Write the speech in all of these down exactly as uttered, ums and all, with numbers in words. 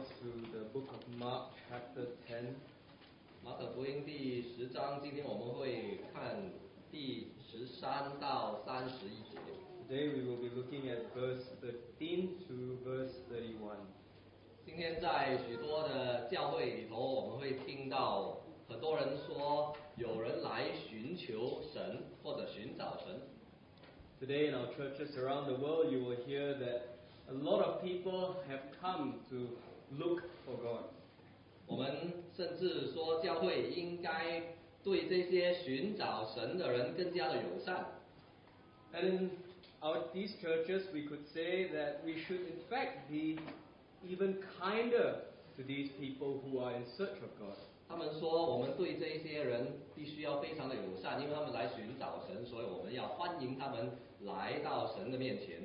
Bibles to the book of Mark, chapter ten. 马可福音第十章，今天我们会看第十三到三十一节。 Today we will be looking at verse thirteen to verse thirty-one. 今天在许多的教会里头，我们会听到很多人说，有人来寻求神或者寻找神。 Today in our churches around the world, you will hear that a lot of people have come to look for God. 我们甚至说，教会应该对这些寻找神的人更加的友善。 And in our, these churches, we could say that we should in fact be even kinder to these people who are in search of God. 他们说，我们对这些人必须要非常的友善，因为他们来寻找神，所以我们要欢迎他们来到神的面前。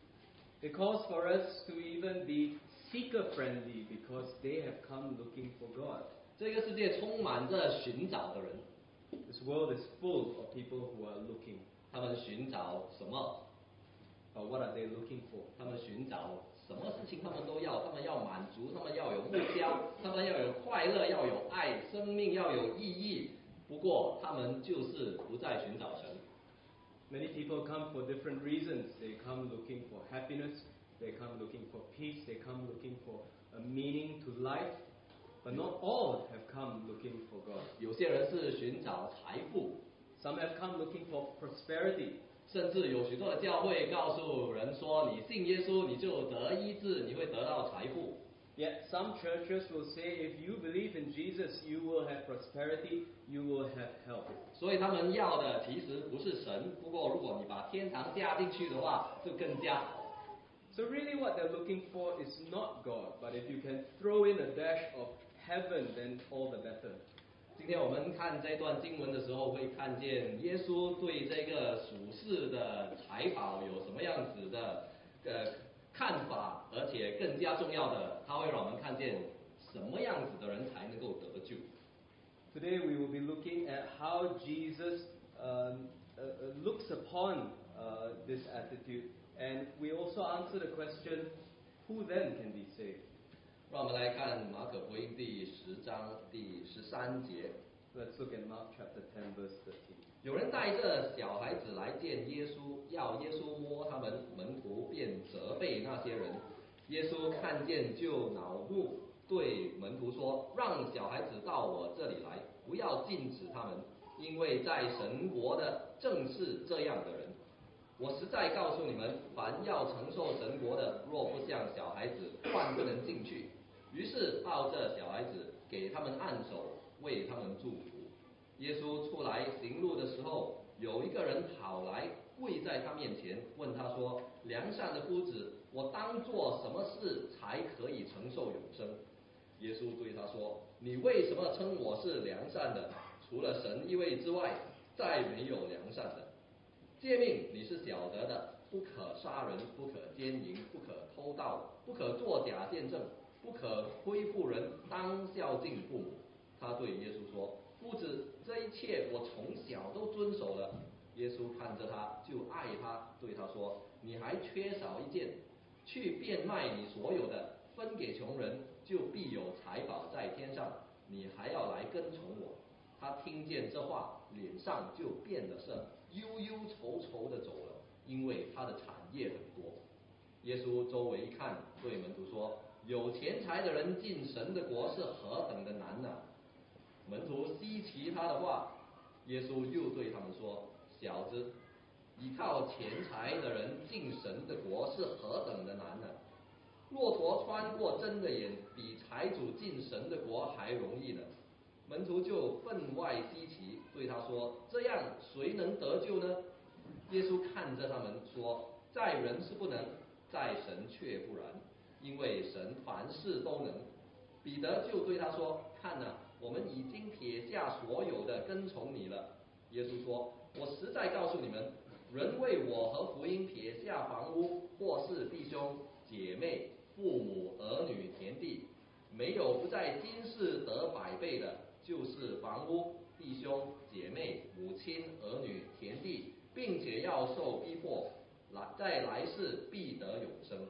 It calls for us to even be seeker-friendly because they have come looking for God. 这个世界充满着寻找的人， This world is full of people who are looking. 他们寻找什么？ But what are they looking for? 他们寻找什么事情，他们都要，他们要满足，他们要有目标，他们要有快乐，要有爱，生命要有意义。不过，他们就是不再寻找神。 Many people come for different reasons. They come looking for happiness. They come looking for peace. They come looking for a meaning to life. But not all have come looking for God. 有些人是寻找财富， Some have come looking for prosperity. 甚至有许多的教会告诉人说，你信耶稣，你就得医治，你会得到财富。 Yet some churches will say, if you believe in Jesus, you will have prosperity, you will have health. 所以他们要的其实不是神，不过如果你把天堂加进去的话，就更加好。 So really what they're looking for is not God, but if you can throw in a dash of heaven, then all the better. 今天我们看这段经文的时候，会看见耶稣对这个属世的财宝有什么样子的呃看法，而且更加重要的，他会让我们看见什么样子的人才能够得救。 Today we will be looking at how Jesus um, uh, looks upon uh, this attitude, and we also answer the question, who then can be saved? 让我们来看马可福音第十章第十三节。 Let's look at Mark chapter ten, verse thirteen. 有人带着小孩子来见耶稣，要耶稣摸他们，门徒便责备那些人。耶稣看见就恼怒，对门徒说：“让小孩子到我这里来，不要禁止他们，因为在神国的正是这样的人。我实在告诉你们，凡要承受神国的，若不像小孩子，万不能进去。”于是抱着小孩子，给他们按手，为他们祝福。耶稣出来行路的时候，有一个人跑来，跪在他面前，问他说：“良善的夫子，我当做什么事才可以承受永生？”耶稣对他说：“你为什么称我是良善的？除了神一位之外，再没有良善的。诫命你是晓得的，不可杀人，不可奸淫，不可偷盗，不可作假见证，不可亏负人，当孝敬父母。”他对耶稣说：“夫子，这一切我从小都遵守了。”耶稣看着他，就爱他，对他说：“你还缺少一件，去变卖你所有的，分给穷人，就必有财宝在天上。你还要来跟从我。”他听见这话，脸上就变了色，忧忧愁愁的走了，因为他的产业很多。耶稣周围一看，对门徒说：“有钱财的人进神的国是何等的难啊！”门徒稀奇他的话，耶稣又对他们说：“小子，依靠钱财的人进神的国是何等的难呢？骆驼穿过针的眼，比财主进神的国还容易呢。”门徒就分外稀奇，对他说：“这样谁能得救呢？”耶稣看着他们说：“在人是不能，在神却不然，因为神凡事都能。”彼得就对他说：“看哪，我们已经撇下所有的跟从你了。”耶稣说：“我实在告诉你们，人为我和福音撇下房屋，或是弟兄姐妹、父母、儿女、田地，没有不在今世得百倍的，就是房屋、弟兄姐妹、母亲、儿女、田地，并且要受逼迫，来在来世必得永生。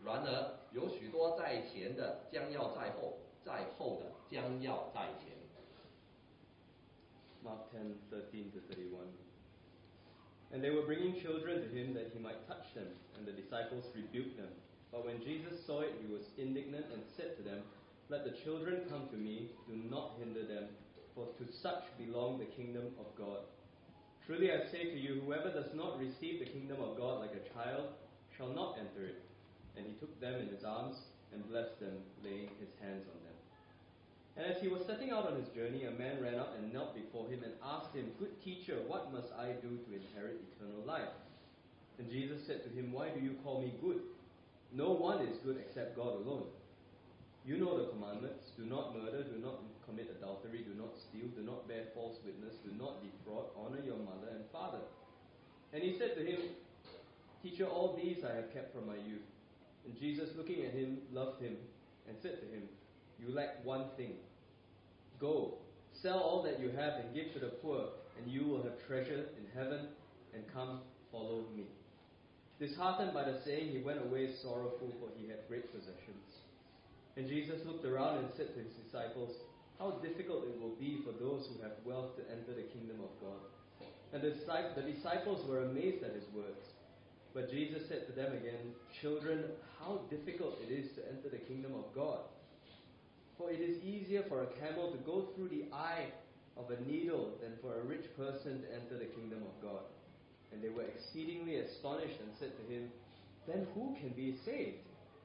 然而有许多在前的将要在后，在后的将要在前。 Mark ten, thirteen to thirty-one. And they were bringing children to him that he might touch them, and the disciples rebuked them. But when Jesus saw it, he was indignant and said to them, Let the children come to me, do not hinder them, for to such belong the kingdom of God. Truly I say to you, whoever does not receive the kingdom of God like a child shall not enter it. And he took them in his arms and blessed them, laying his hands on them. And as he was setting out on his journey, a man ran up and knelt before him and asked him, Good teacher, what must I do to inherit eternal life? And Jesus said to him, Why do you call me good? No one is good except God alone. You know the commandments: do not murder, do not commit adultery, do not steal, do not bear false witness, do not defraud, honor your mother and father. And he said to him, Teacher, all these I have kept from my youth. And Jesus, looking at him, loved him and said to him, You lack one thing. Go, sell all that you have and give to the poor, and you will have treasure in heaven, and come, follow me. Disheartened by the saying, he went away sorrowful, for he had great possessions. And Jesus looked around and said to his disciples, How difficult it will be for those who have wealth to enter the kingdom of God. And the disciples were amazed at his words. But Jesus said to them again, Children, how difficult it is to enter the kingdom of God. For it is easier for a camel to go through the eye of a needle than for a rich person to enter the kingdom of God. And they were exceedingly astonished and said to him, Then who can be saved?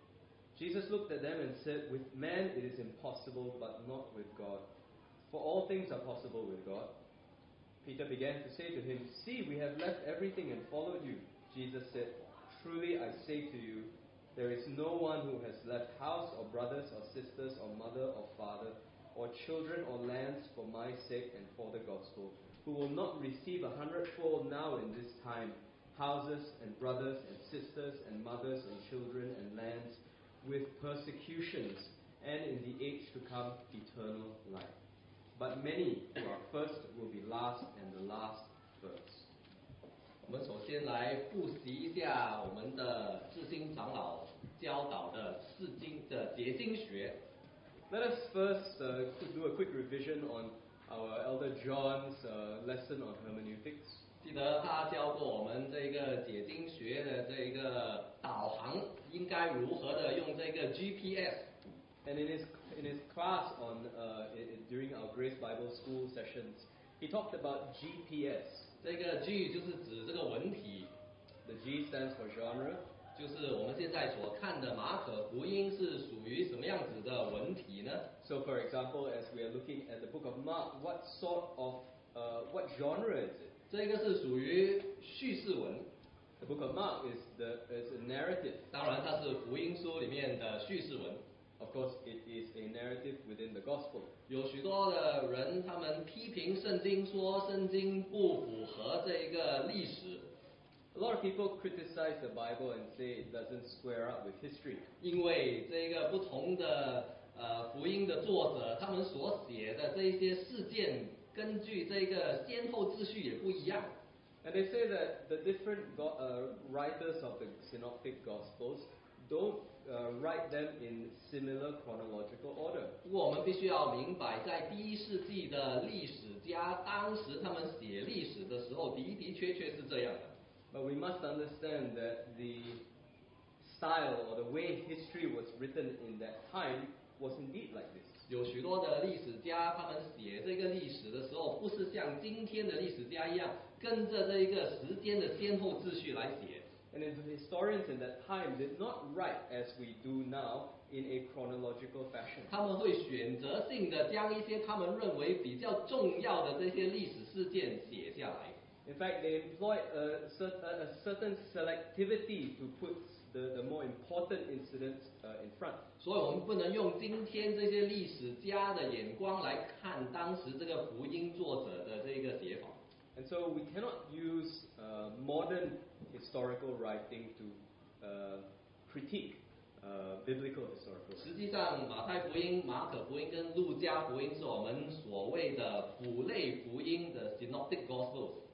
Jesus looked at them and said, With man it is impossible, but not with God. For all things are possible with God. Peter began to say to him, See, we have left everything and followed you. Jesus said, Truly I say to you, there is no one who has left house or brothers or sisters or mother or father or children or lands for my sake and for the gospel, who will not receive a hundredfold now in this time, houses and brothers and sisters and mothers and children and lands, with persecutions, and in the age to come eternal life. But many who are first will be last, and the last first. 我们首先来复习一下我们的智兴长老教导的释经的结经学。 Let us first uh, do a quick revision on our Elder John's uh, lesson on hermeneutics. 记得他教过我们这个解经学的这个导航应该如何的用这个 G P S。 And in his in his class on uh, in, during our Grace Bible School sessions, he talked about G P S. 这个 G 就是指这个文体， The G stands for genre. 就是我们现在所看的马可福音是属于什么样子的文体呢？ So, for example, as we are looking at the book of Mark, what sort of uh, what genre is it? 这个是属于叙事文， The book of Mark is the is a narrative. 当然它是福音书里面的叙事文。 Of course, it is a narrative within the gospel. 有许多的人，他们批评圣经，说圣经不符合这个历史。 A lot of people criticize the Bible and say it doesn't square up with history. 因为这个不同的呃福音的作者，他们所写的这一些事件，根据这个先后秩序也不一样。 And they say that the different go- uh, writers of the synoptic gospels don't uh, write them in similar chronological order. 不过我们必须要明白，在第一世纪的历史家，当时他们写历史的时候，的的确确是这样的。 But we must understand that the style or the way history was written in that time was indeed like this. 有许多的历史家，他们写这个历史的时候，不是像今天的历史家一样，跟着这一个时间的先后秩序来写。 And the historians in that time did not write as we do now in a chronological fashion. 他们会选择性的将一些他们认为比较重要的这些历史事件写下来。 In fact, they employed a, cer- a certain selectivity to put the, the more important incidents uh, in front. 所以我们不能用今天这些历史家的眼光来看当时这个福音作者的这个写法。 And so we cannot use uh, modern historical writing to uh, critique uh, biblical historical 实 writing. 际上，马太福音、马可福音跟路加福音是我们所谓的辅类福音的 Synoptic Gospels。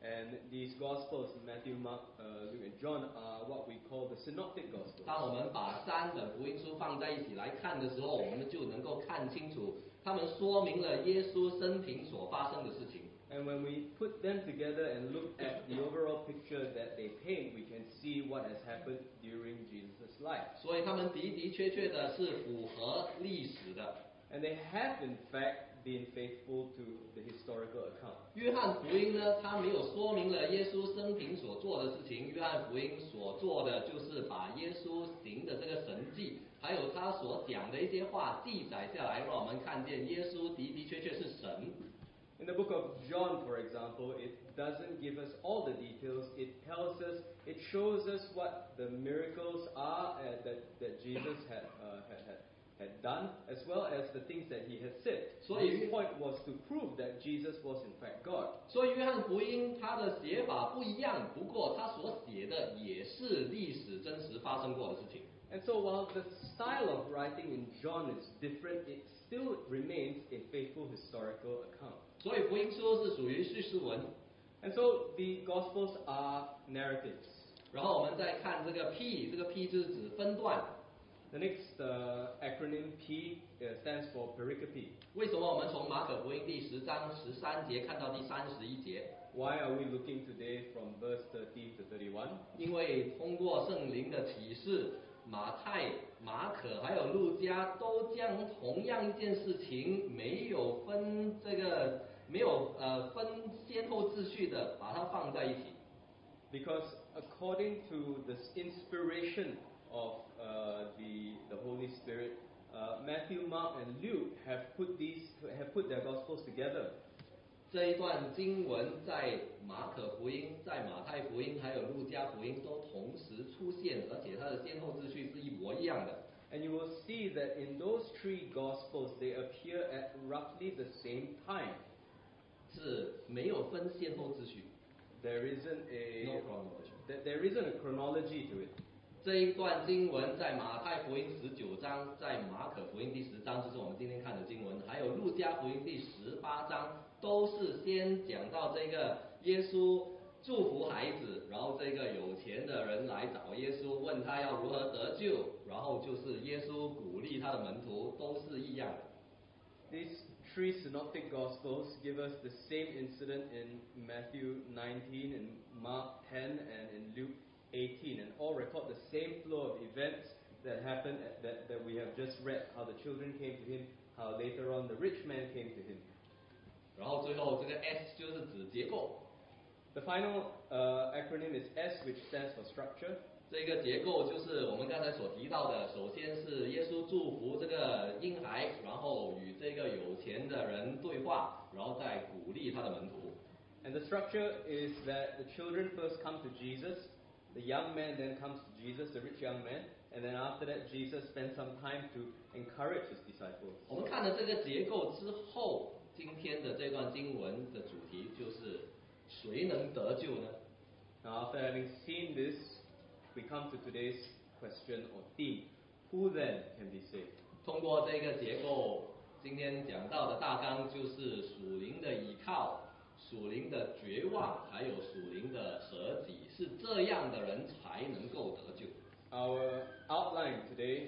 And these Gospels, Matthew, Mark, uh, Luke, and John, are what we call the Synoptic Gospels. 当我们把三本福音书放在一起来看的时候，我们就能够看清楚，他们说明了耶稣生平所发生的事情。 And when we put them together and look at the overall picture that they paint, we can see what has happened during Jesus' life. 所以他们的的确确的是符合历史的。 And they have, in fact, been faithful to the historical account. 约翰福音呢，它没有说明了耶稣生平所做的事情。约翰福音所做的就是把耶稣行的这个神迹，还有他所讲的一些话记载下来，让我们看见耶稣的的确确是神。 In the book of John, for example, it doesn't give us all the details. It tells us, it shows us what the miracles are uh, that, that Jesus had, uh, had, had, had done, as well as the things that he had said. So his point was to prove that Jesus was in fact God. 所以约翰福音它的写法不一样，不过他所写的也是历史真实发生过的事情。 And so while the style of writing in John is different, it still remains a faithful historical account. 所以福音书是属于叙事文。 And so the Gospels are narratives. 然后我们再看这个 P， 这个 P 就是指分段。 The next uh, acronym P uh, stands for pericope. 为什么我们从马可福音第十章十三节看到第三十一节？ Why are we looking today from verse thirty to thirty-one? 因为通过圣灵的启示，马太、马可还有路加都将同样一件事情，没有分这个没有呃分先后秩序的把它放在一起。 Because according to this inspiration of uh, the the Holy Spirit, uh, Matthew, Mark, and Luke have put these have put their Gospels together. 这一段经文在马可福音、在马太福音还有路加福音都同时出现，而且它的先后秩序是一模一样的。 And you will see that in those three Gospels, they appear at roughly the same time. 是没有分先后秩序。 There isn't a No chronology. There, there isn't a chronology to it. 这一段经文在马太福音十九章，在马可福音第十章，就是我们今天看的经文，还有路加福音第十八章，都是先讲到这个耶稣祝福孩子，然后这个有钱的人来找耶稣，问他要如何得救，然后就是耶稣鼓励他的门徒，都是一样的。 These three synoptic Gospels give us the same incident in Matthew nineteen, in Mark ten, and in Luke eighteen, and all record the same flow of events that happened at, that, that we have just read, how the children came to him, how later on the rich man came to him. 然后最后这个 S 就是指结构。 The final uh, acronym is S, which stands for structure. 这个结构就是我们刚才所提到的，首先是耶稣祝福这个婴孩，然后与这个有钱的人对话，然后再鼓励他的门徒。 And the structure is that the children first come to Jesus, the young man then comes to Jesus, the rich young man, and then after that Jesus spends some time to encourage his disciples. 我们看了这个结构之后，今天的这段经文的主题就是谁能得救呢？ Now after having seen this, we come to today's question or theme. Who then can be saved? 通过这个结构，今天讲到的大纲就是属灵的倚靠、属灵的绝望，还有属灵的舍己，是这样的人才能够得救。 Our outline today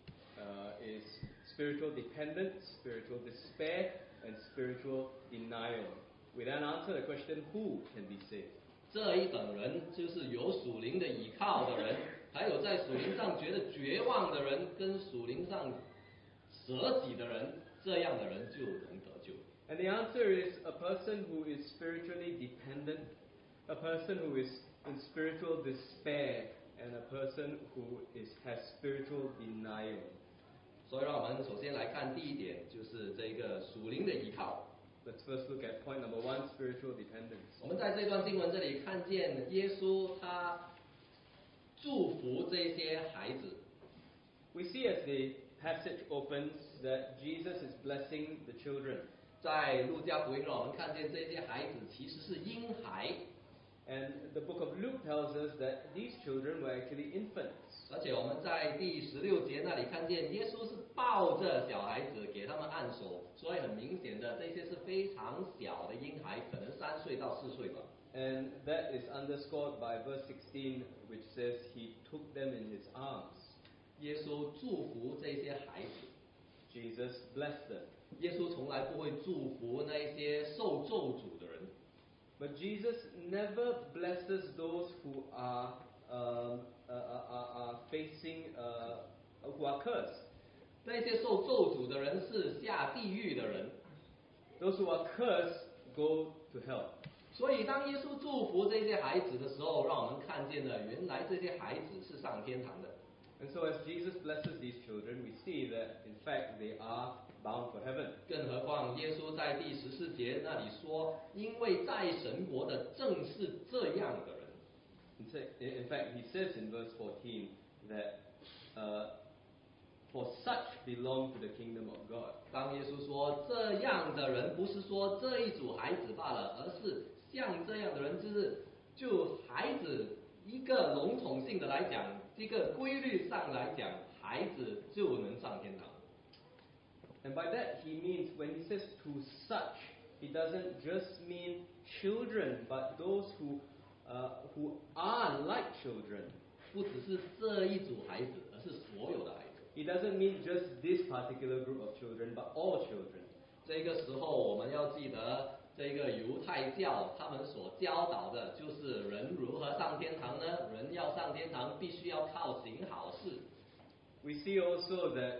uh, is spiritual dependence, spiritual despair, and spiritual denial. We then answer the question, who can be saved? 这一等人就是有属灵的倚靠的人，还有在属灵上觉得绝望的人，跟属灵上舍己的人，这样的人就能得救。 And the answer is a person who is spiritually dependent, a person who is in spiritual despair, and a person who is has spiritual denial. 所以让我们首先来看第一点，就是这个属灵的倚靠。 Let's first look at point number one, spiritual dependence. 我们在这段经文这里看见耶稣他祝福这些孩子。 We see as the passage opens that Jesus is blessing the children. 在路加福音让我们看见这些孩子其实是婴孩。 And the book of Luke tells us that these children were actually infants. 而且我们在第十六节那里看见耶稣是抱着小孩子给他们按手，所以很明显的这些是非常小的婴孩，可能三岁到四岁吧。 And that is underscored by verse sixteen, which says he took them in his arms. 耶稣祝福这些孩子， Jesus blessed them. 耶稣从来不会祝福那一些受咒诅的人。 But Jesus never blesses those who are um, uh, are, are facing uh, who are cursed. 那些受咒诅的人是下地狱的人， Those who are cursed go to hell. 所以当耶稣祝福这些孩子的时候，让我们看见了原来这些孩子是上天堂的。 And so as Jesus blesses these children, we see that in fact they are bound for heaven. 更何况耶稣在第十四节那里说，因为在神国的正是这样的人。 In sa- in fact, he says in verse fourteen that uh, for such belong to the kingdom of God. 当耶稣说这样的人，不是说这一组孩子罢了，而是像这样的人，就是就孩子一个笼统性的来讲，一个规律上来讲，孩子就能上天堂。 And by that he means when he says to such, he doesn't just mean children, but those who uh, who are like children. 不只是这一组孩子，而是所有的孩子。 He doesn't mean just this particular group of children, but all children. 这个时候我们要记得，这个犹太教他们所教导的就是人如何上天堂呢？人要上天堂，必须要靠行好事。 We see also that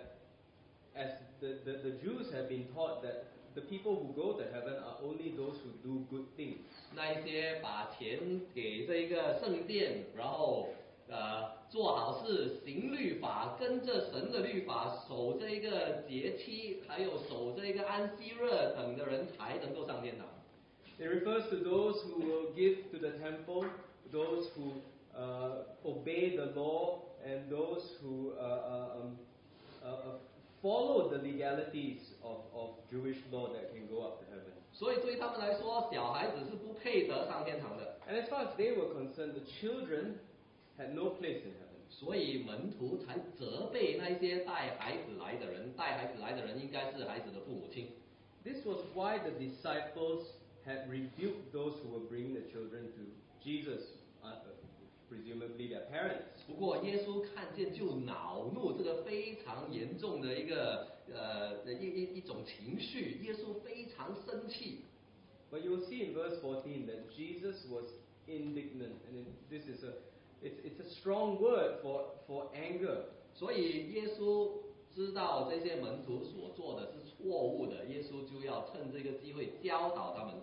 as the, the, the Jews have been taught that the people who go to heaven are only those who do good things. 那一些把钱给这个圣殿，然后呃做好事、行律法、跟着神的律法、守这一个节期，还有守这一个安息日等的人，才能够上天堂。 It refers to those who will give to the temple, those who uh, obey the law, and those who uh, uh, um, uh, uh, follow the legalities of, of Jewish law that can go up to heaven. 所以对他们来说，小孩子是不配得上天堂的。 And as far as they were concerned, the children had no place in heaven. 所以门徒才责备那些带孩子来的人，带孩子来的人应该是孩子的父母亲。 This was why the disciples had rebuked those who were bringing the children to Jesus, uh, presumably their parents. 不过耶稣看见就恼怒，这个非常严重的一个呃一一一种情绪，耶稣非常生气。 But you'll see in verse fourteen that Jesus was indignant, and it, this is a it's, it's a strong word for, for anger. 所以耶稣知道这些门徒所做的是错误的，耶稣就要趁这个机会教导他们。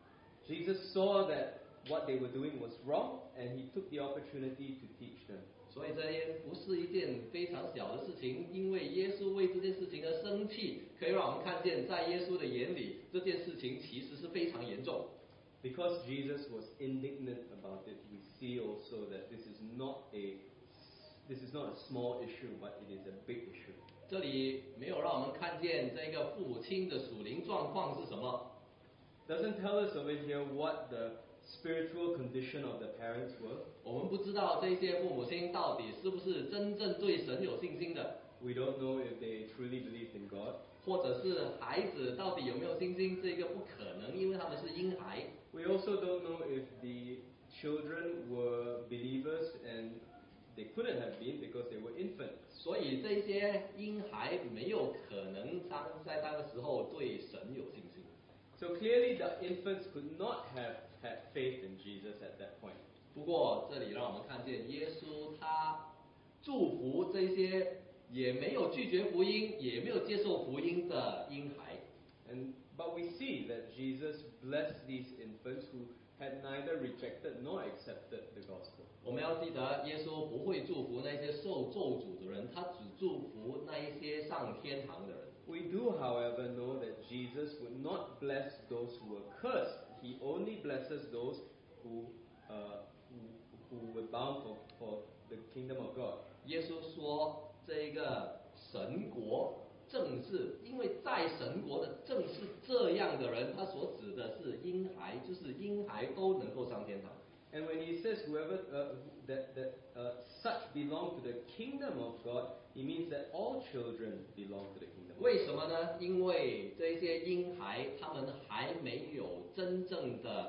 Jesus saw that what they were doing was wrong, and he took the opportunity to teach them. 所以这也不是一件非常小的事情，因为耶稣为这件事情而生气，可以让我们看见，在耶稣的眼里，这件事情其实是非常严重。 Because Jesus was indignant about it, we see also that this is not a this is not a small issue, but it is a big issue. 这里没有让我们看见这个父母亲的属灵状况是什么， Doesn't tell us over here what the spiritual condition of the parents were. 我们不知道这些父母亲到底是不是真正对神有信心的， We don't know if they truly believed in God. 或者是孩子到底有没有信心，这个不可能，因为他们是婴孩。 We also don't know if the children were believers, and they couldn't have been because they were infants. 所以这些婴孩没有可能当在那个时候对神有信心。 So clearly the infants could not have had faith in Jesus at that point. 不过这里让我们看见耶稣他祝福这些也没有拒绝福音，也没有接受福音的婴孩。 And but we see that Jesus blessed these infants who had neither rejected nor accepted the gospel. 我们要记得，耶稣不会祝福那些受咒诅的人，他只祝福那一些上天堂的人。 We do, however, know that Jesus would not bless those who were cursed. He only blesses those who uh, who, who were bound for, for the kingdom of God. 耶稣说，这个神国正是因为在神国的正是这样的人，他所指的是婴孩，就是婴孩都能够上天堂。 And when he says whoever uh, that that uh, such belong to the kingdom of God, he means that all children belong to the kingdom. 为什么呢？因为这些婴孩他们还没有真正的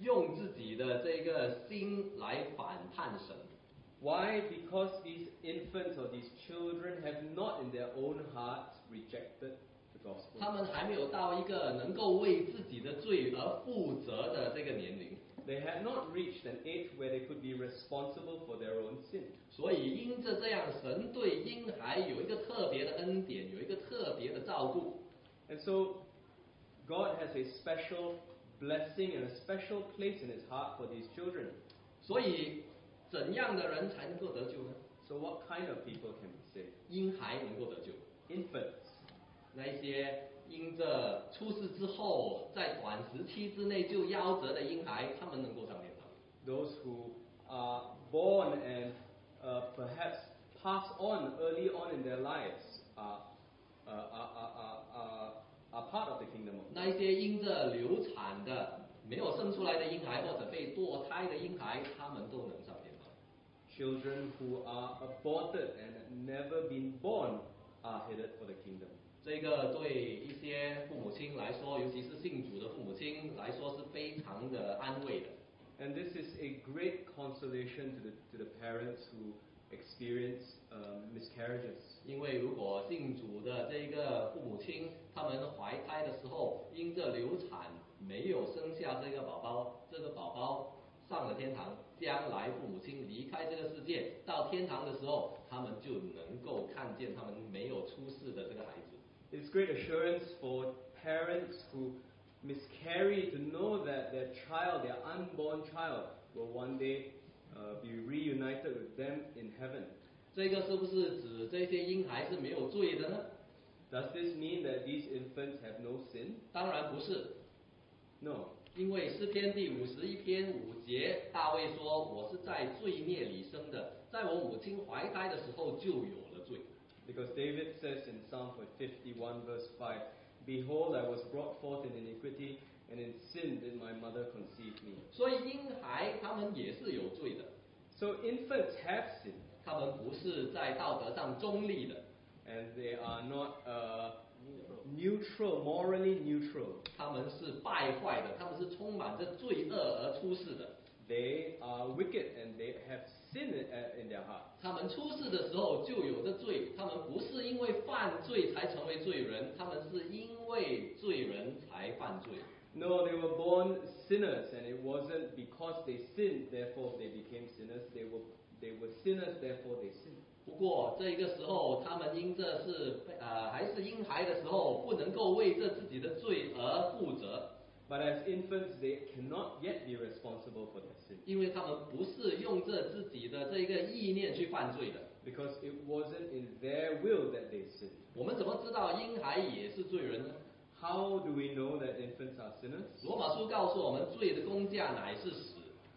用自己的这个心来反叛神。 Why? Because these infants or these children have not in their own hearts rejected the gospel. 他们还没有到一个能够为自己的罪而负责的这个年龄。 They had not reached an age where they could be responsible for their own sin. 所以因着这样，神对婴孩有一个特别的恩典，有一个特别的照顾。 And so God has a special blessing and a special place in his heart for these children. 所以怎样的人才能够得救呢？ So what kind of people can be saved? 婴孩能够得救。 Infants. 那一些因着出世之后，在短时期之内就夭折的婴孩，他们能够上天堂。 Those who are born and uh, perhaps pass on early on in their lives are, uh, are, are, are, are part of the kingdom of God. 那一些因着流产的、没有生出来的婴孩，或者被堕胎的婴孩，他们都能上天堂。 Children who are aborted and never been born are headed for the kingdom. 这个对一些父母亲来说，尤其是信主的父母亲来说，是非常的安慰的。 And this is a great consolation to the, to the parents who experience um, miscarriages. 因为如果信主的这个父母亲，他们怀胎的时候因着流产没有生下这个宝宝，这个宝宝上了天堂，将来父母亲离开这个世界，到天堂的时候，他们就能够看见他们没有出世的这个孩子。 It's great assurance for parents who miscarry to know that their child, their unborn child, will one day uh, be reunited with them in heaven. 这个是不是指这些婴孩是没有罪的呢？ Does this mean that these infants have no sin? 当然不是， No. 因为诗篇第五十一篇五节，大卫说：“我是在罪孽里生的，在我母亲怀胎的时候就有了罪。” Because David says in Psalm fifty-one verse five, Behold, I was brought forth in iniquity, and in sin did my mother conceive me. 所以婴孩他们也是有罪的， So infants have sin, 他们不是在道德上中立的， and they are not uh, neutral, morally neutral. 他们是败坏的，他们是充满着罪恶而出世的。 They are wicked and they have sin in in their heart. 他们出世的时候就有着罪，他们不是因为犯罪才成为罪人，他们是因为罪人才犯罪。 No, they were born sinners, and it wasn't because they sinned, therefore they became sinners. They were they were sinners, therefore they sinned. 不过这个时候，他们因这是呃还是婴孩的时候，不能够为这自己的罪而负责， But as infants, they cannot yet be responsible for their sin 因为他们不是用这自己的这个意念去犯罪的。 because it wasn't in their will that they sinned. 我们怎么知道婴孩也是罪人呢？ How do we know that infants are sinners? 罗马书告诉我们，罪的工价乃是死，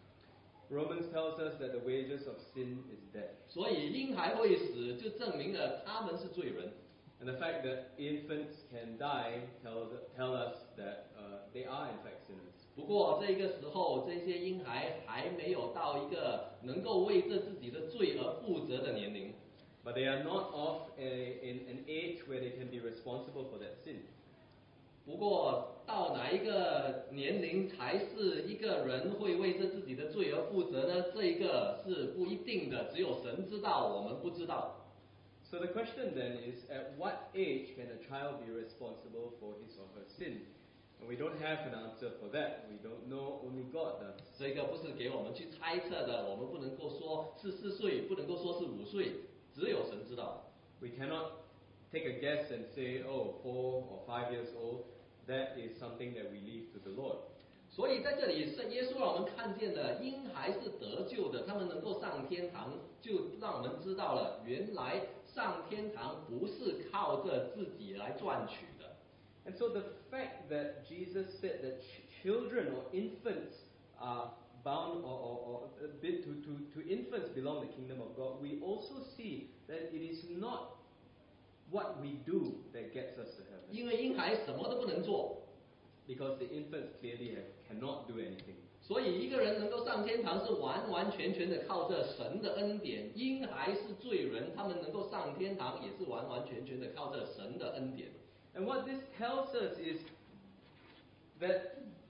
Romans tells us that the wages of sin is death. 所以婴孩会死，就证明了他们是罪人。 And the fact that infants can die tells tell us that uh, they are in fact sinners. 不过这个时候，这些婴孩还没有到一个能够为这自己的罪而负责的年龄。 But they are not of a, in an age where they can be responsible for that sin. 不过到哪一个年龄才是一个人会为这自己的罪而负责呢？这一个是不一定的，只有神知道，我们不知道。 So the question then is, at what age can a child be responsible for his or her sin? And we don't have an answer for that. We don't know, only God does. 这个不是给我们去猜测的，我们不能够说是四岁，不能够说是五岁，只有神知道。 We cannot take a guess and say, oh, four or five years old. That is something that we leave to the Lord. 所以在这里，是耶稣让我们看见了婴孩是得救的，他们能够上天堂，就让我们知道了，原来上天堂不是靠着自己来赚取的。 And so the fact that Jesus said that ch- children or infants are bound or, or, or a bit to, to, to infants belong the kingdom of God, we also see that it is not what we do that gets us to heaven. 因为婴孩什么都不能做， Because the infants clearly have, cannot do anything. 所以一个人能够上天堂是完完全全的靠着神的恩典。婴孩是罪人，他们能够上天堂也是完完全全的靠着神的恩典。 And what this tells us is that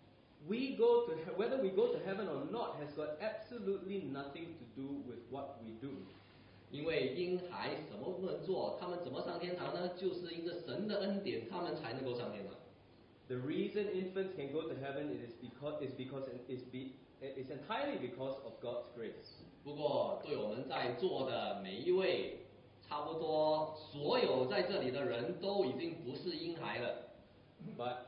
we go to he- whether we go to heaven or not has got absolutely nothing to do with what we do. 因为婴孩什么不能做，他们怎么上天堂呢？就是因着神的恩典，他们才能够上天堂。 The reason infants can go to heaven it is because is because is be is entirely because of God's grace. 不过，对我们在座的每一位，差不多所有在这里的人都已经不是婴孩了。 But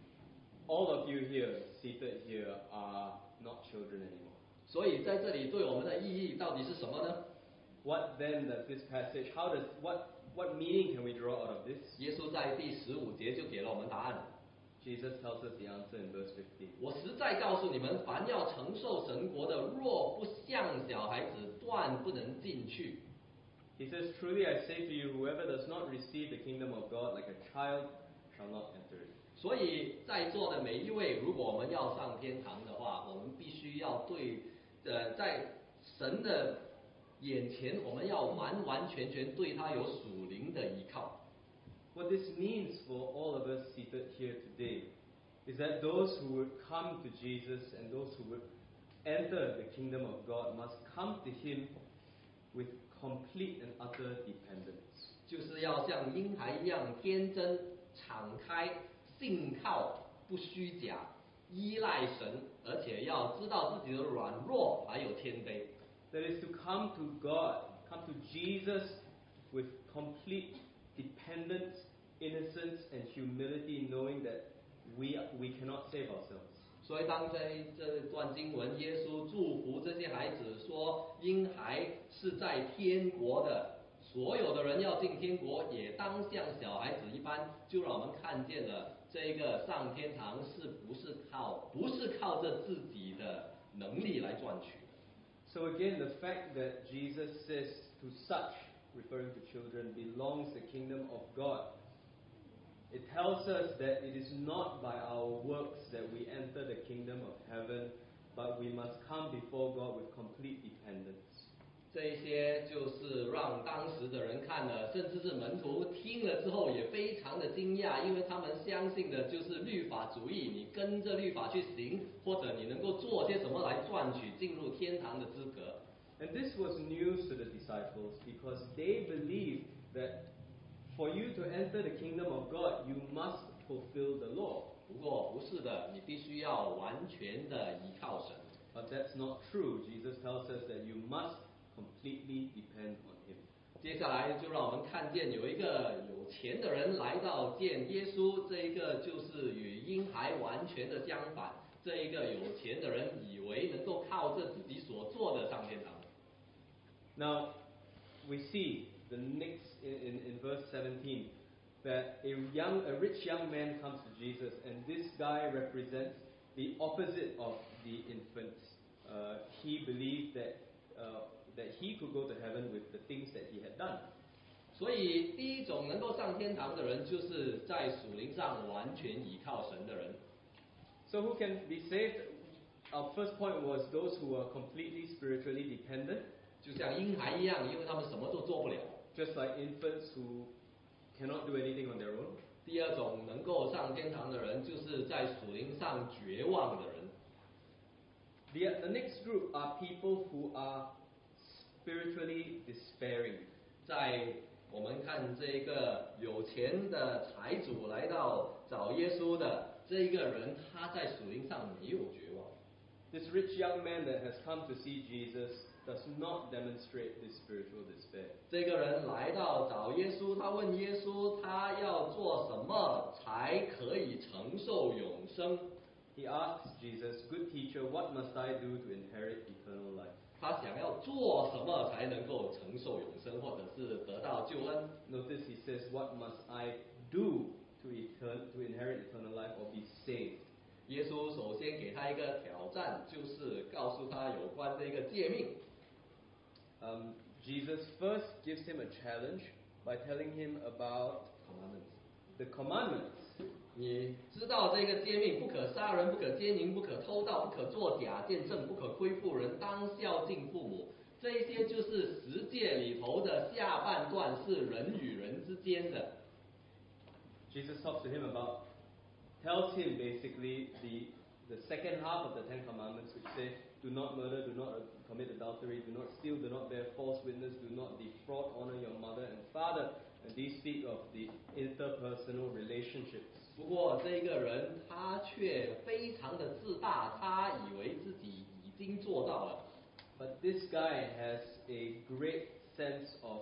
all of you here, seated here, are not children anymore. 所以在这里对我们的意义到底是什么呢？ What then does this passage? How does what what meaning can we draw out of this? 耶稣在第十五节就给了我们答案。 Jesus tells us the answer in verse fifteen. 我实在告诉你们，凡要承受神国的，若不像小孩子，断不能进去。 He says, "Truly I say to you, whoever does not receive the kingdom of God like a child shall not enter it." 所以在座的每一位，如果我们要上天堂的话，我们必须要对，呃，在神的眼前，我们要完完全全对他有属灵的依靠。 What this means for all of us seated here today is that those who would come to Jesus and those who would enter the kingdom of God must come to Him with complete and utter dependence. 就是要像婴孩一样天真、敞开、信靠，不虚假，依赖神，而且要知道自己的软弱，还有谦卑。 That is to come to God, come to Jesus with complete dependence, innocence, and humility, knowing that we we cannot save ourselves. 所以当在这段经文，耶稣祝福这些孩子说，婴孩是在天国的，所有的人要进天国，也当像小孩子一般，就让我们看见了这个上天堂是不是靠不是靠着自己的能力来赚取的。 So again, the fact that Jesus says to such, referring to children, belongs the kingdom of God. It tells us that it is not by our works that we enter the kingdom of heaven, but we must come before God with complete dependence. 这一些就是让当时的人看了，甚至是门徒听了之后也非常的惊讶，因为他们相信的就是律法主义，你跟着律法去行，或者你能够做些什么来赚取进入天堂的资格。 And this was news to the disciples because they believed that for you to enter the kingdom of God, you must fulfill the law. 不过不是的，你必须要完全的依靠神。 But that's not true. Jesus tells us that you must completely depend on Him. 接下来就让我们看见有一个有钱的人来到见耶稣，这一个就是与婴孩完全的相反。这一个有钱的人以为能够靠着自己所做的上天堂。 Now, we see the next in, in, in verse seventeen that a young, a rich young man comes to Jesus, and this guy represents the opposite of the infants. Uh, he believed that uh, that he could go to heaven with the things that he had done. 所以第一种能够上天堂的人，就是在属灵上完全倚靠神的人。 So who can be saved? Our first point was those who are completely spiritually dependent, 就像婴孩一样，因为他们什么都做不了。 just like infants who cannot do anything on their own. 第二种能够上天堂的人，就是在属灵上绝望的人。 The, the next group are people who are spiritually despairing. 在我们看这个有钱的财主来到找耶稣的这一个人，他在属灵上没有绝望。 This rich young man that has come to see Jesus does not demonstrate this spiritual despair. 这个人来到找耶稣，他问耶稣，他要做什么才可以承受永生？ He asks Jesus, "Good teacher, what must I do to inherit eternal life?" 他想要做什么才能够承受永生，或者是得到救恩？ Notice he says, "What must I do to, etern- to inherit eternal life or be saved?" 耶稣首先给他一个挑战，就是告诉他有关这个诫命。 Um, Jesus first gives him a challenge by telling him about the commandments. 你知道这个诫命：不可杀人，不可奸淫，不可偷盗，不可作假见证，不可亏负人，当孝敬父母。这一些就是十诫里头的下半段，是人与人之间的。 Jesus talks to him about, tells him basically the the second half of the Ten Commandments, which say, do not murder, do not commit adultery, do not steal, do not bear false witness, do not defraud, honor your mother and father. And these speak of the interpersonal relationships. 不过这个人他却非常的自大，他以为自己已经做到了。 But this guy has a great sense of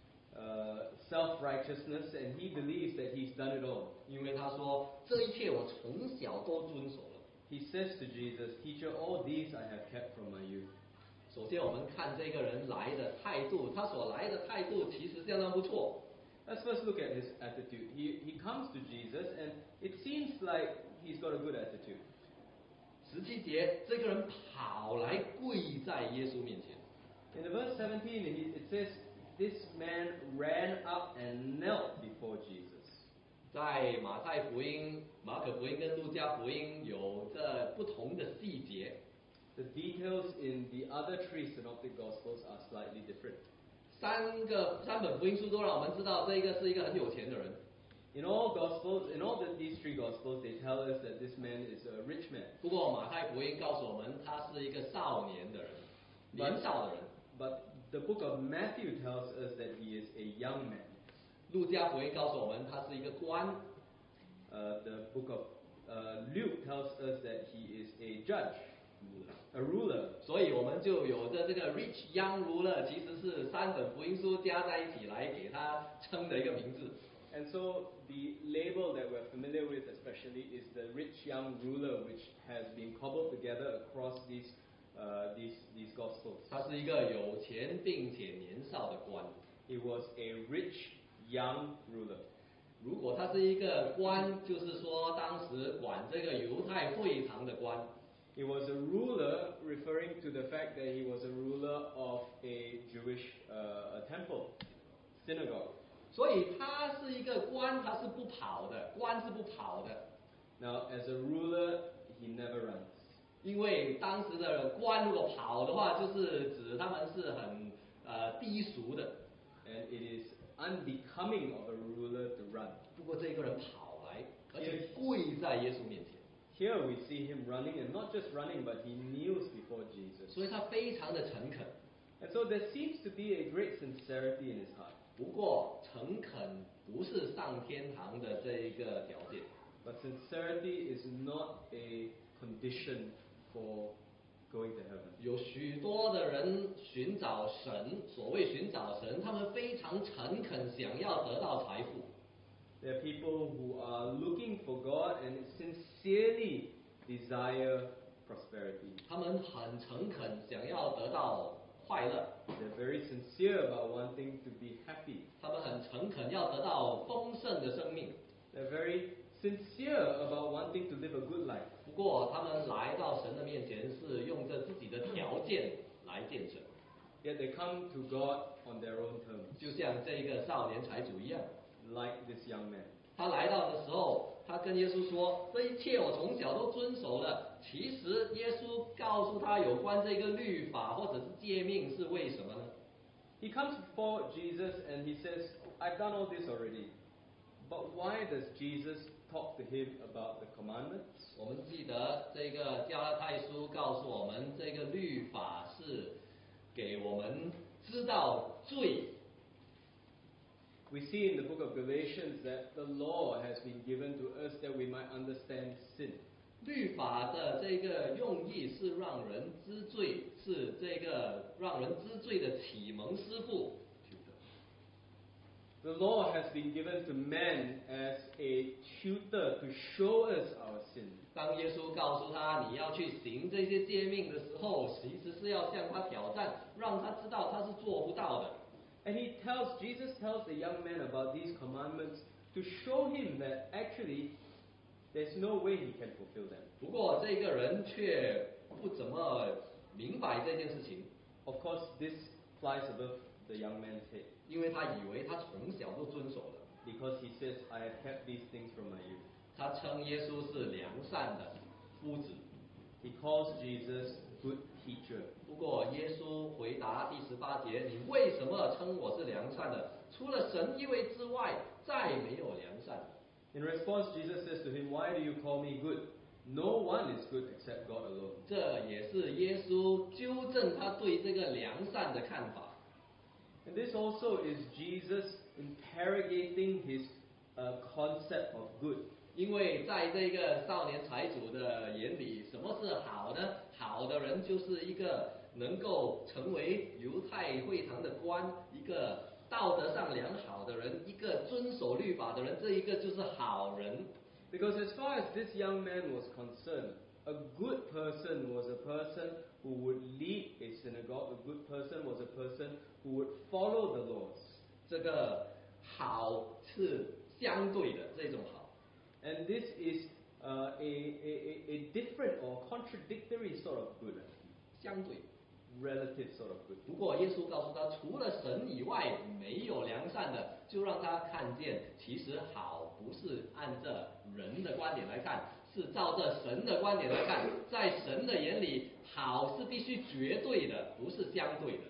uh, self-righteousness, and he believes that he's done it all. 因为他说这一切我从小都遵守了。 He says to Jesus, Teacher, all these I have kept from my youth. 首先我们看这个人来的态度，他所来的态度其实相当不错。 Let's first look at his attitude. He, he comes to Jesus, and it seems like he's got a good attitude. 十七节，这个人跑来跪在耶稣面前。 In the verse seventeen, he, it says, this man ran up and knelt before Jesus. 在马太福音、马可福音跟路加福音有着不同的细节。 The details in the other three synoptic gospels are slightly different. 三个三本福音书都让我们知道，这个是一个很有钱的人。 In all gospels, in all the, these three gospels, they tell us that this man is a rich man. 不过马太福音告诉我们，他是一个少年的人，年少的人。 But the book of Matthew tells us that he is a young man. 路加福音告诉我们，他是一个官。 Uh, the book of uh, Luke tells us that he is a judge, a ruler. 所以我们就有着这个 rich young ruler， 其实是三本福音书加在一起来给他称的一个名字。 And so the label that we're familiar with especially is the rich young ruler, which has been cobbled together across these uh, these these gospels. 他是一个有钱并且年少的官。 He was a rich young ruler. 如果他是一个官，就是说当时管这个犹太会堂的官。 He was a ruler, referring to the fact that he was a ruler of a Jewish uh, a temple, synagogue. 所以他是一个官，他是不跑的，官是不跑的。 Now, as a ruler, he never runs. 因为当时的官如果跑的话，就是指他们是很呃低俗的。 And it is unbecoming of a ruler to run. 不过这个人跑来，而且跪在耶稣面前。 Here we see him running, and not just running, but he kneels before Jesus. 所以他非常的诚恳。 And so there seems to be a great sincerity in his heart. 不过诚恳不是上天堂的这一个条件。 But sincerity is not a condition for going to heaven. 有许多的人寻找神，所谓寻找神，他们非常诚恳，想要得到财富。 There are people who are looking for God and sincerely desire prosperity. 他们很诚恳，想要得到快乐。 They're very sincere about wanting to be happy. 他们很诚恳，要得到丰盛的生命。 They're very sincere about wanting to live a good life. 不过，他们来到神的面前，是用着自己的条件来见神。 Yet they come to God on their own terms. 就像这个少年财主一样。 Like this young man. 他来到的时候，他跟耶稣说：“这一切我从小都遵守了。”其实耶稣告诉他有关这个律法或者是诫命是为什么呢？ He comes before Jesus and he says, I've done all this already. But why does Jesus talk to him about the commandments? 我们记得这个加拉太书告诉我们，这个律法是给我们知道罪。 We see in the book of Galatians that the law has been given to us that we might understand sin. 律法的这个用意是让人知罪，是这个让人知罪的启蒙师傅。 The law has been given to man as a tutor to show us our sin. 当耶稣告诉他你要去行这些诫命的时候，其实是要向他挑战，让他知道他是做不到的。 And he tells, Jesus tells the young man about these commandments to show him that actually there's no way he can fulfill them. 不过这个人却不怎么明白这件事情。 Of course, this flies above the young man's head. 因为他以为他从小都遵守了。 Because he says, I have kept these things from my youth. 他称耶稣是良善的夫子。 He calls Jesus good teacher. 不过耶稣回答第十八节：“你为什么称我是良善的？除了神一位之外，再没有良善的。” In response, Jesus says to him, Why do you call me good? No one is good except God alone. 这也是耶稣纠正他对这个良善的看法。 And this also is Jesus interrogating his uh, concept of good. 因为在这个少年财主的眼里，什么是好呢？好的人就是一个能够成为犹太会堂的官，一个道德上良好的人，一个遵守律法的人，这一个就是好人。 Because as far as this young man was concerned, a good person was a person who would lead a synagogue. A good person was a person who would follow the laws. 这个好是相对的这种好。 And this is uh, a, a, a different or contradictory sort of good. 相对 Relative sort of good. 不过耶稣告诉他，除了神以外没有良善的，就让他看见，其实好不是按照人的观点来看，是照着神的观点来看，在神的眼里，好是必须绝对的，不是相对的。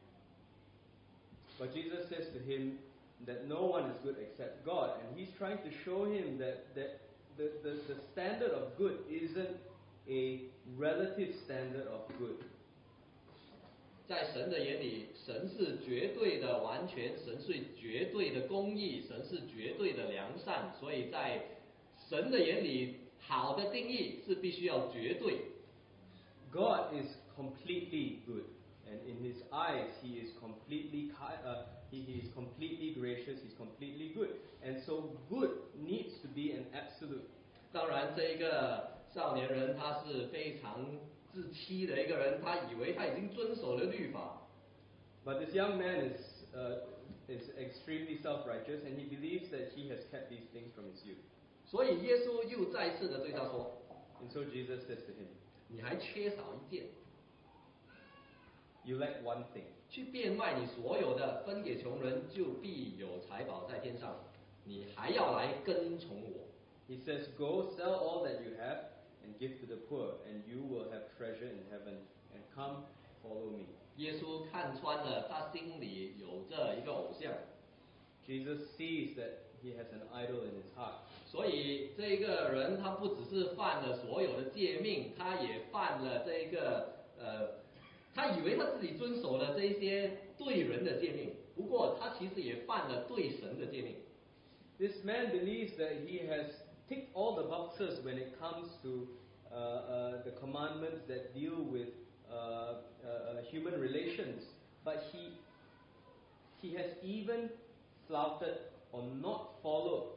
But Jesus says to him that no one is good except God, and he's trying to show him that, that the, the, the standard of good isn't a relative standard of good. 在神的眼里，神是绝对的完全，神是绝对的公义，神是绝对的良善，所以在神的眼里，好的定义是必须要绝对。 God is completely good, and in His eyes, He is completely uh, he, he is completely gracious. He's completely good, and so good needs to be an absolute. 当然，这一个少年人他是非常自欺的一个人，他以为他已经遵守了律法。 But this young man is uh, is extremely self-righteous, and he believes that he has kept these things from his youth. 所以耶稣又再次的对他说 And so Jesus says to him, 你还缺少一件， "You lack one thing. 去变卖你所有的，分给穷人，就必有财宝在天上。你还要来跟从我。" He says, "Go sell all that you have and give to the poor, and you will have treasure in heaven. And come, follow me." 耶稣看穿了他心里有着一个偶像， Jesus sees that he has an idol in his heart. 所以这一个人他不只是犯了所有的诫命，他也犯了这一个呃，他以为他自己遵守了这一些对人的诫命，不过他其实也犯了对神的诫命。 This man believes that he has ticked all the boxes when it comes to uh, uh, the commandments that deal with uh, uh, human relations, but he he has even flouted or not followed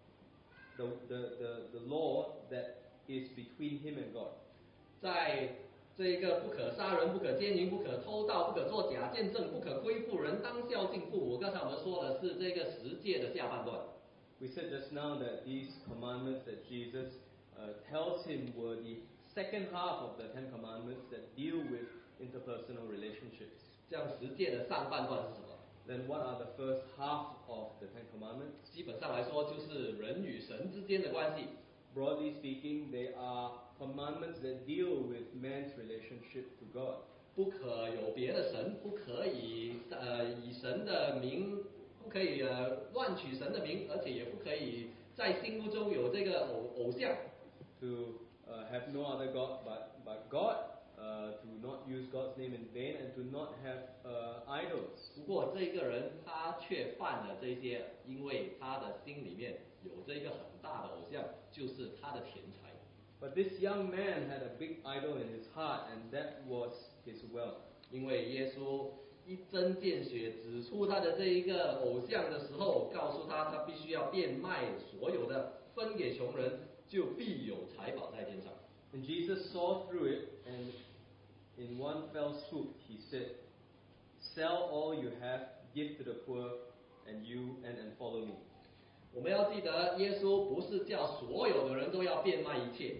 the, the, the, the law that is between him and God. 在这一个不可杀人、不可奸淫、不可偷盗、不可作假见证、不可亏负人、当孝敬父母。刚才我们说的是这个十诫的下半段。 We said just now that these commandments that Jesus uh, tells him were the second half of the Ten Commandments that deal with interpersonal relationships. 这样十诫的上半段是什么？ Then what are the first half of the Ten Commandments? 基本上来说，就是人与神之间的关系。 Broadly speaking, they are commandments that deal with man's relationship to God. 不可有别的神，不可以呃以神的名，不可以呃乱取神的名，而且也不可以在心目中有这个偶偶像。 To uh, have no other God but, but God, uh, to not use God's name in vain, and to not have uh, idols. 不过这个人他却犯了这些，因为他的心里面有这一个很大的偶像，就是他的钱财。 But this young man had a big idol in his heart, and that was his wealth. 因为耶稣一针见血指出他的这一个偶像的时候，告诉他他必须要变卖所有的，分给穷人，就必有财宝在天上。 And Jesus saw through it, and in one fell swoop, he said, "Sell all you have, give to the poor, and you and, and follow me." 我们要记得，耶稣不是叫所有的人都要变卖一切，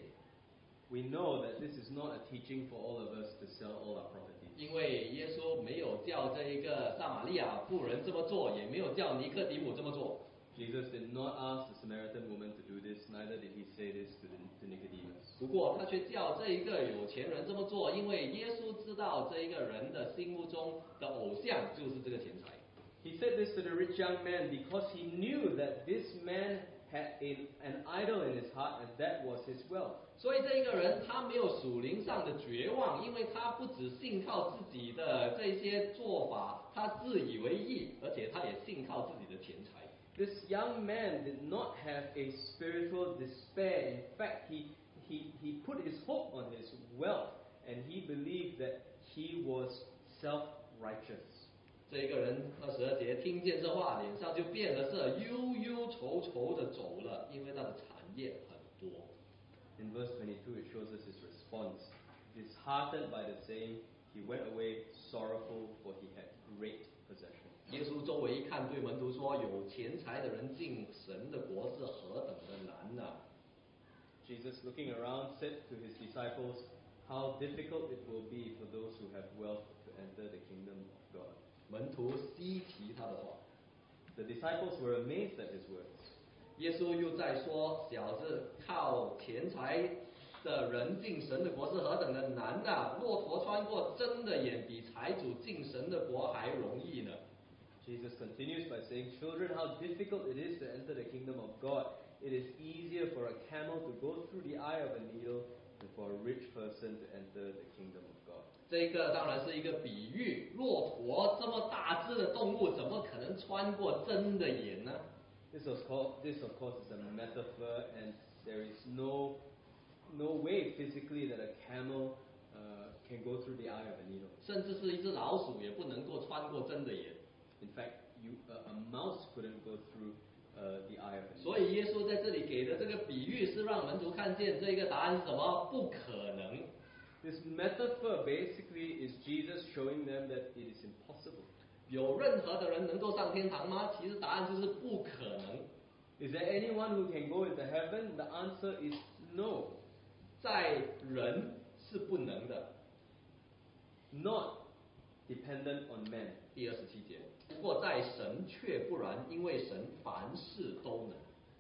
We know that this is not a teaching for all of us to sell all our properties. 因为耶稣没有叫这一个撒玛利亚妇人这么做，也没有叫尼科底母这么做。 Jesus did not ask the Samaritan woman to do this, neither did he say this to, the, to Nicodemus. 不过他却叫这一个有钱人这么做，因为耶稣知道这一个人的心目中的偶像就是这个钱财。 He said this to the rich young man because he knew that this man had a, an idol in his heart, and that was his wealth. 所以这一个人他没有属灵上的绝望，因为他不只信靠自己的这些做法，他自以为意，而且他也信靠自己的钱财。 This young man did not have a spiritual despair. In fact, he, he, he put his hope on his wealth, and he believed that he was self-righteous. 这一个人二十二节听见这话，脸上就变了色，忧忧愁愁的走了，因为他的产业很多。 In verse twenty-two, it shows us his response. Disheartened by the saying, he went away sorrowful, for he had great possession. 耶稣周围一看，对门徒说：“有钱财的人进神的国是何等的难呐、啊！” Jesus, looking around, said to his disciples, "How difficult it will be for those who have wealth to enter the kingdom of God." 门徒稀奇他的话， The disciples were amazed at his words. 耶稣又在说：“小子，靠钱财的人进神的国是何等的难呐、啊！骆驼穿过针的眼，比财主进神的国还容易呢。” Jesus continues by saying, "Children, how difficult it is to enter the kingdom of God. It is easier for a camel to go through the eye of a needle than for a rich person to enter the kingdom of God." 这个当然是一个比喻，骆驼这么大只的动物，怎么可能穿过针的眼呢？ This was called, this of course is a metaphor, and there is no, no way physically that a camel uh, can go through the eye of a needle. 甚至是一只老鼠也不能够穿过针的眼。 In fact, you, uh, a mouse couldn't go through uh, the eye of a needle. 所以耶稣在这里给的这个比喻是让门徒看见这个答案是什么？不可能。 This metaphor basically is Jesus showing them that it is impossible. 有任何的人能够上天堂吗？其实答案就是不可能。 Is there anyone who can go into heaven? The answer is no. 在人是不能的。 Not dependent on man. 第二十七节，不过在神却不然，因为神凡事都能。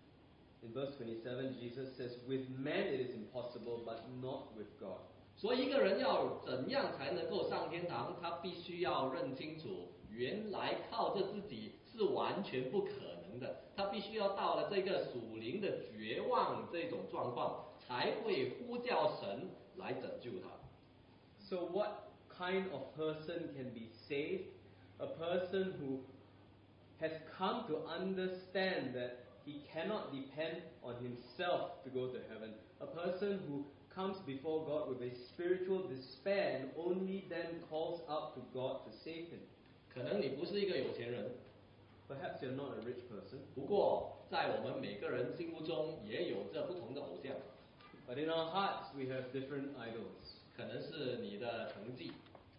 In verse twenty-seven, Jesus says, "With man it is impossible, but not with God." 所以一个人要怎样才能够上天堂？他必须要认清楚，原来靠着自己是完全不可能的。他必须要到了这个属灵的绝望这种状况，才会呼叫神来拯救他。 So what kind of person can be saved? A person who has come to understand that he cannot depend on himself to go to heaven. A person who comes before God with a spiritual despair and only then calls out to God to save him. 可能你不是一个有钱人， Perhaps you're not a rich person, 不过在我们每个人心目中也有着不同的偶像， but in our hearts we have different idols. 可能是你的成绩、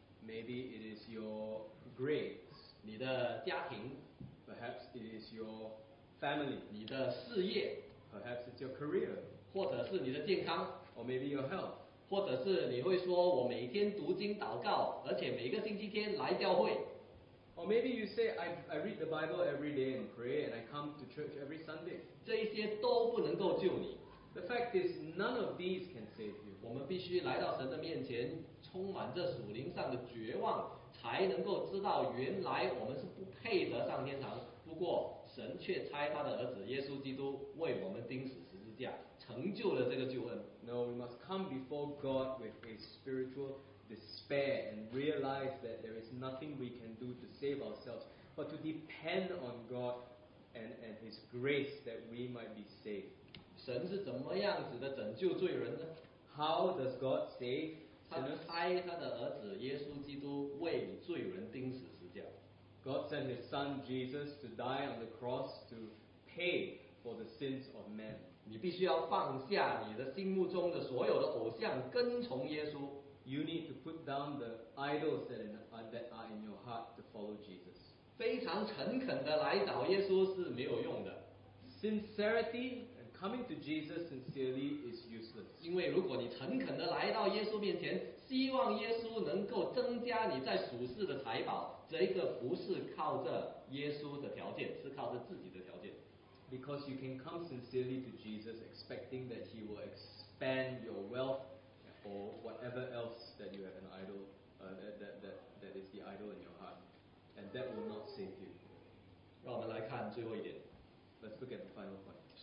Maybe it is your grades. 你的家庭、 Perhaps it is your family. 你的事业， Perhaps it's your career. 或者是你的健康， Or maybe your health. 或者是你会说我每天读经祷告，而且每个星期天来教会。 Or maybe you say, I, I read the Bible every day and pray and I come to church every Sunday. 这一些都不能够救你。 The fact is, none of these can save you. 我们必须来到神的面前，充满着属灵上的绝望，才能够知道原来我们是不配得上天堂。不过神却差他的儿子耶稣基督为我们钉死十字架，成就了这个救恩。 No, we must come before God with a spiritual despair and realize that there is nothing we can do to save ourselves, but to depend on God and, and His grace that we might be saved. 神是怎么样子的拯救罪人呢？ How does God save 他 sinners? 差他的儿子耶稣基督为罪人钉死十字架。 God sent His Son Jesus to die on the cross to pay for the sins of man. 你必须要放下你的心目中的所有的偶像，跟从耶稣。 You need to put down the idols that, in, uh, that are in your heart to follow Jesus. 非常诚恳的来找耶稣是没有用的， Sincerity and coming to Jesus sincerely is useless. 因为如果你诚恳的来到耶稣面前，希望耶稣能够增加你在属世的财宝，这个不是靠着耶稣的条件，是靠着自己的条件。 Because you can come sincerely to Jesus expecting that He will expand your wealth or whatever else that you have an idol, uh, that, that, that, that is the idol in your heart. And that will not save you. 让我们来看最后一点， Let's look at the final point.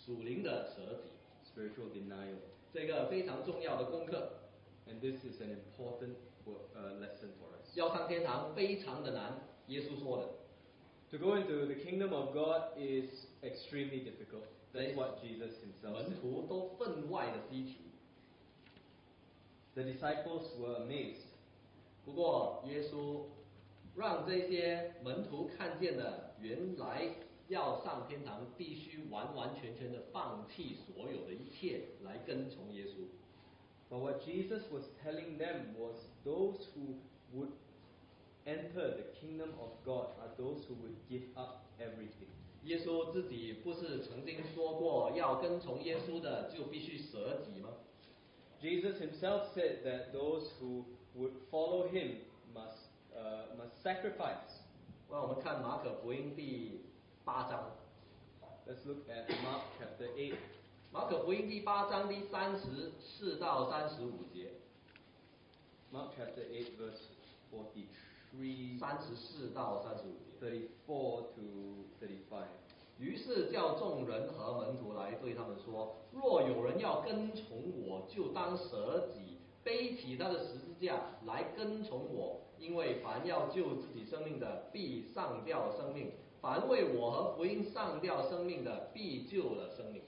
属灵的舍己， spiritual denial. 这个非常重要的功课。 And this is an important uh, lesson for us. 要上天堂非常的难，耶稣说的。 To go into the kingdom of God is extremely difficult. That's what Jesus himself 门 said. 徒都分外的稀奇。 The disciples were amazed. 不过耶稣让这些门徒看见了，原来要上天堂必须完完全全的放弃所有的一切来跟从耶稣。 But what Jesus was telling them was those who would enter the kingdom of God are those who would give up everything. 耶稣自己不是曾经说过，要跟从耶稣的就必须舍己吗？ Jesus himself said that those who would follow him must uh, must sacrifice. 那我们看马可福音第八章， Let's look at Mark chapter eight. 马可福音第八章第三十四到三十五节， Mark chapter eight, verse forty-three, 三十四到三十五节。 thirty-four to thirty-five. 于是叫众人和门徒来对他们说：若有人要跟从我，就当舍己，背起他的十字架来跟从我。因为凡要救自己生命的，必上吊生命；凡为我和福音上吊生命的，必救了生命。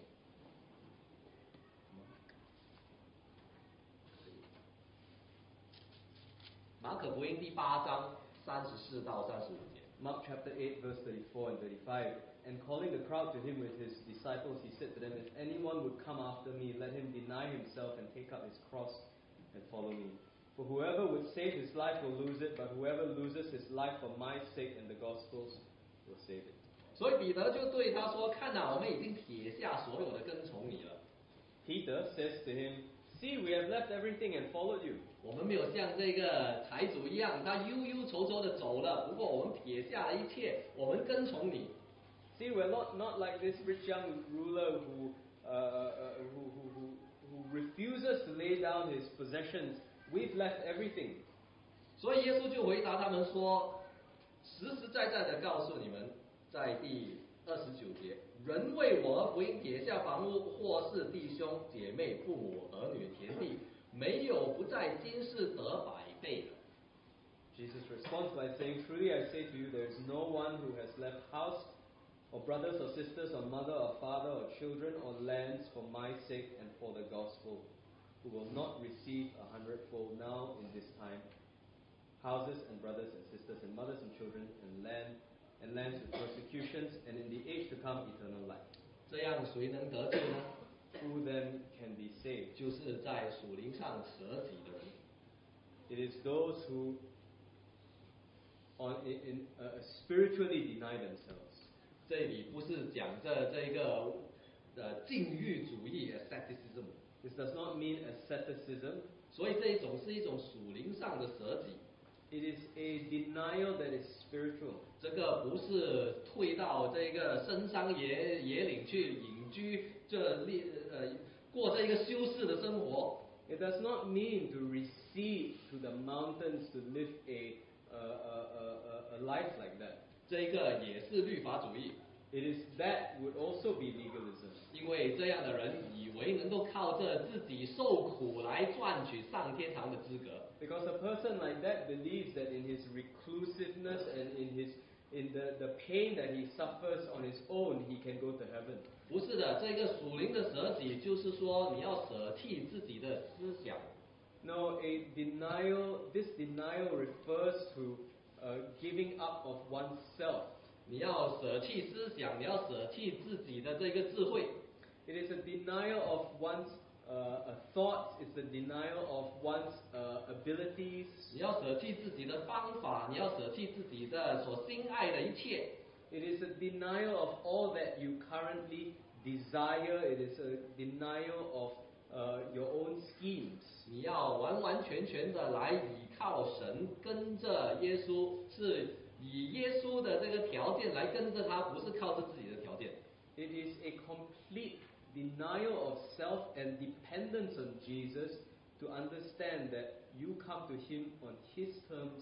马可福音第八章三十四到三十五节。 Mark chapter eight, verse thirty-four and thirty-five. And calling the crowd to him with his disciples, he said to them, If anyone would come after me, let him deny himself and take up his cross and follow me. For whoever would save his life will lose it, but whoever loses his life for my sake and the gospel's will save it. 所以彼得就对他说：看哪，我们已经撇下所有的跟从你了。 Peter says to him, See, we have left everything and followed you. 我们没有像这个财主一样，他忧忧愁愁的走了。不过我们撇下了一切，我们跟从你。 See, we're not, not like this rich young ruler who, uh, uh, who, who, who, who refuses to lay down his possessions. We've left everything. 所以耶稣就回答他们说：实实在在的告诉你们，在第二十九节，人为我而福音撇下房屋，或是弟兄姐妹、父母、儿女、田地，没有不在今世得百倍的。 Jesus responds by saying, Truly I say to you, there is no one who has left house, or brothers or sisters, or mother or father, or children, or lands for my sake and for the gospel, who will not receive a hundredfold now in this time, houses and brothers and sisters, and mothers and children, and land, and lands with persecutions, and in the age to come eternal life. 这样谁能得救呢？ Who then can be saved? 就是在属灵上舍己的人。 It is those who on, in, in, uh, spiritually deny themselves. 这里不是讲着这个呃禁欲主义 asceticism， This does not mean asceticism. 所以这一种是一种属灵上的舍己。 It is a denial that is spiritual. 这个不是退到这个深山野野岭去隐居，这列呃过这一个修士的生活。 It does not mean to recede to the mountains to live a, uh, a, a, a life like that. 这个也是律法主义， It is that would also be legalism. 因为这样的人以为能够靠着自己受苦来赚取上天堂的资格。 Because a person like that believes that in his reclusiveness and in his in the, the pain that he suffers on his own, he can go to heaven. 不是的，这个属灵的舍己就是说你要舍弃自己的思想。 No, a denial, this denial refers to uh, giving up of oneself. 你要舍弃思想，你要舍弃自己的这个智慧。 It is a denial of one's uh, thoughts, it's a denial of one's uh, abilities. 你要舍弃自己的方法，你要舍弃自己的所心爱的一切。 It is a denial of all that you currently desire. It is a denial of uh, your own schemes. 你要完完全全的来倚靠神，跟着耶稣，是以耶稣的这个条件来跟着他，不是靠着自己的条件。 It is a complete denial of self and dependence on Jesus to understand that you come to Him on His terms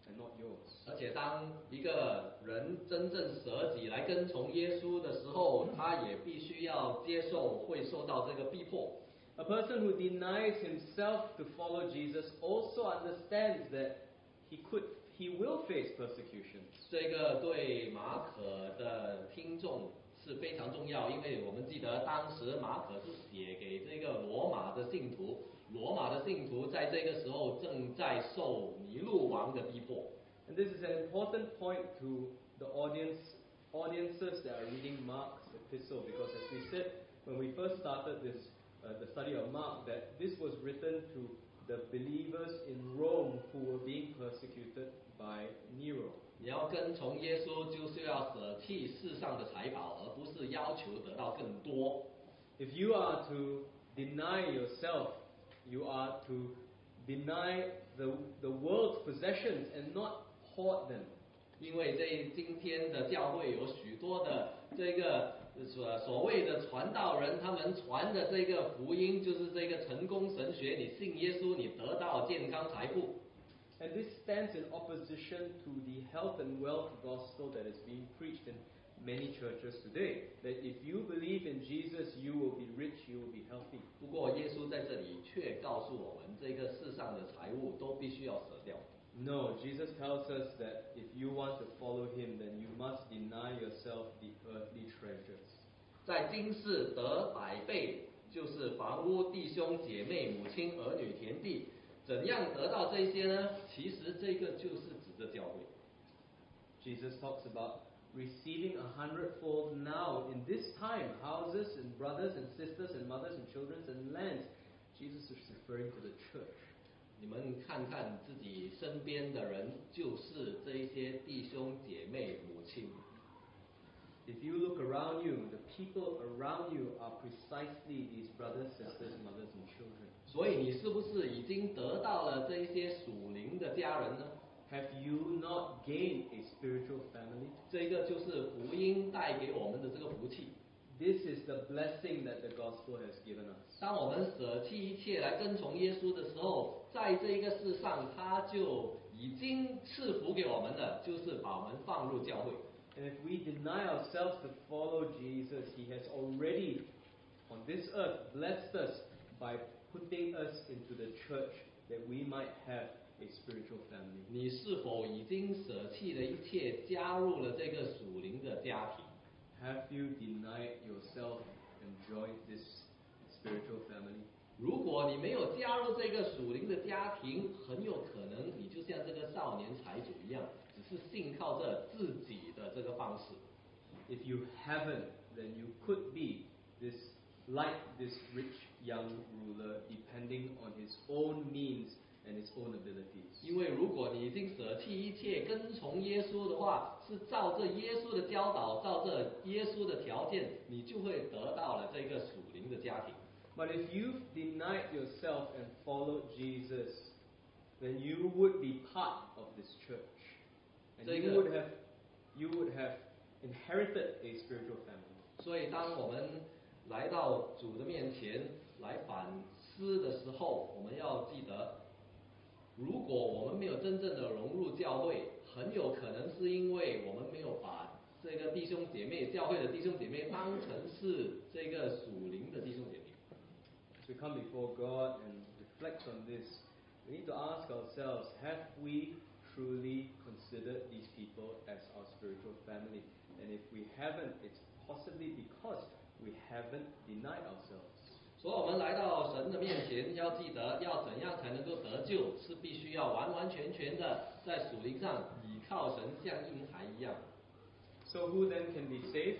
and not yours. 而且当一个人真正舍己来跟从耶稣的时候，他也必须要接受会受到这个逼迫。 A person who denies himself to follow Jesus also understands that he could, he will face persecution. 这个对马可的听众是非常重要，因为我们记得当时马可是写给这个罗马的信徒，罗马的信徒在这个时候正在受尼禄王的逼迫。 And this is an important point to the audience, audiences that are reading Mark's epistle, because as we said when we first started this, uh, the study of Mark, that this was written to the believers in Rome who were being persecuted by Nero. 你要跟从耶稣，就是要舍弃世上的财宝，而不是要求得到更多。 If you are to deny yourself, you are to deny the, the world's possessions and not hoard them. 因为这今天的教会有许多的这个所所谓的传道人，他们传的这个福音就是这个成功神学，你信耶稣，你得到健康财富。 And this stands in opposition to the health and wealth gospel that is being preached in many churches today. That if you believe in Jesus, you will be rich, you will be healthy. 不过耶稣在这里却告诉我们，这个世上的财物都必须要舍掉。 No, Jesus tells us that if you want to follow him, then you must deny yourself the earthly treasures. 在今世得百倍，就是房屋、弟兄、姐妹、母亲、儿女、田地。怎样得到这些呢？其实这个就是指着教会。 Jesus talks about receiving a hundredfold now in this time, houses and brothers and sisters and mothers and children and lands. Jesus is referring to the church. 你们看看自己身边的人，就是这一些弟兄姐妹、母亲。 If you look around you, the people around you are precisely these brothers, sisters, mothers, and children. 所以你是不是已经得到了这一些属灵的家人呢？ Have you not gained a spiritual family? 这个就是福音带给我们的这个福气。 This is the blessing that the gospel has given us. 当我们舍弃一切来跟从耶稣的时候，在这一个世上，他就已经赐福给我们了，就是把我们放入教会。 And if we deny ourselves to follow Jesus, he has already, on this earth, blessed us by putting us into the church that we might have a spiritual family. 你是否已经舍弃了一切，加入了这个属灵的家庭？ Have you denied yourself and joined this spiritual family? 如果你没有加入这个属灵的家庭，很有可能你就像这个少年财主一样，只是信靠着自己的这个方式。 If you haven't, then you could be this like this rich young ruler, depending on his own means and his own abilities. 因为如果你已经舍弃一切跟从耶稣的话，是照着耶稣的教导，照着耶稣的条件，你就会得到了这个属灵的家庭。 But if you've denied yourself and followed Jesus, then you would be part of this church, and you would have you would have inherited a spiritual family. 所以，当我们来到主的面前来反思的时候，我们要记得，如果我们没有真正的融入教会，很有可能是因为我们没有把这个弟兄姐妹、教会的弟兄姐妹当成是这个属灵的弟兄姐妹。 As we come before God and reflect on this, we need to ask ourselves, have we truly considered these people as our spiritual family? And if we haven't, it's possibly because we haven't denied ourselves. 所以，我们来到神的面前，要记得要怎样才能够得救，是必须要完完全全的在属灵上倚靠神，像婴孩一样。 So who then can be saved?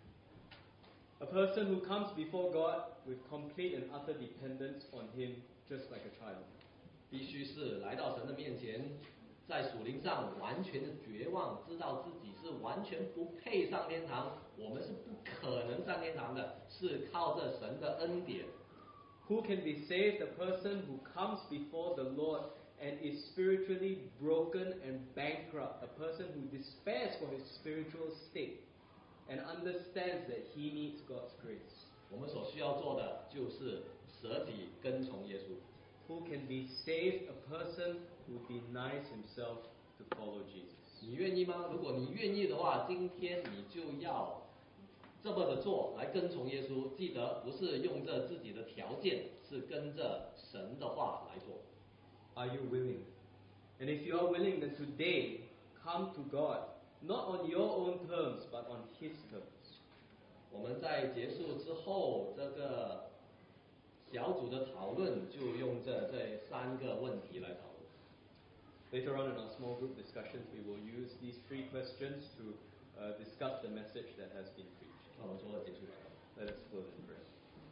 A person who comes before God with complete and utter dependence on Him, just like a child. 必须是来到神的面前，在属灵上完全的绝望，知道自己是完全不配上天堂，我们是不可能上天堂的，是靠着神的恩典。 Who can be saved? A person who comes before the Lord and is spiritually broken and bankrupt. A person who despairs for his spiritual state and understands that he needs God's grace. 我们所需要做的就是舍己跟从耶稣。 Who can be saved? A person who denies himself to follow Jesus. 你愿意吗？如果你愿意的话，今天你就要这么的做，来跟从耶稣。记得不是用着自己的条件，是跟着神的话来做。 Are you willing? And if you are willing, then today come to God, not on your own terms, but on His terms. 我们在结束之后，这个小组的讨论就用这这三个问题来讨论。 Later on in our small group discussions, we will use these three questions to uh, discuss the message that has been preached. 那我们说结束吧。 Let us close in prayer.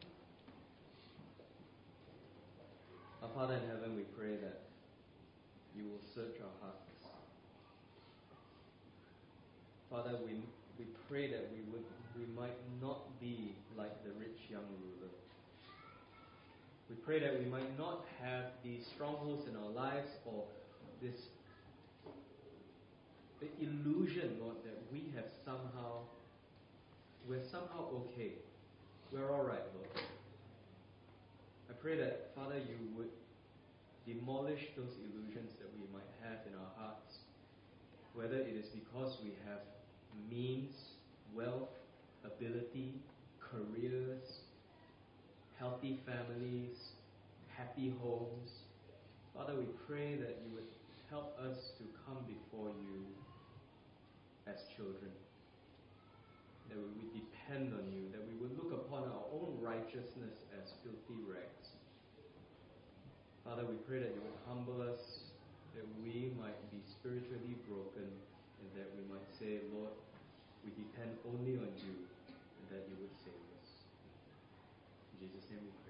Our Father in heaven, we pray that you will search our hearts. Father, we, we pray that we would we might not be like the rich young ruler. We pray that we might not have these strongholds in our lives or this the illusion, Lord, that we have somehow, we're somehow okay. We're all right, Lord. I pray that, Father, you would demolish those illusions that we might have in our hearts, whether it is because we have means, wealth, ability, careers, healthy families, happy homes. Father, we pray that you would help us to come before you as children, that we would depend on you, that we would look upon our own righteousness as filthy rags. Father, we pray that you would humble us, that we might be spiritually broken, and that we might say, Lord, we depend only on you, and that you would save us. In Jesus' name we pray.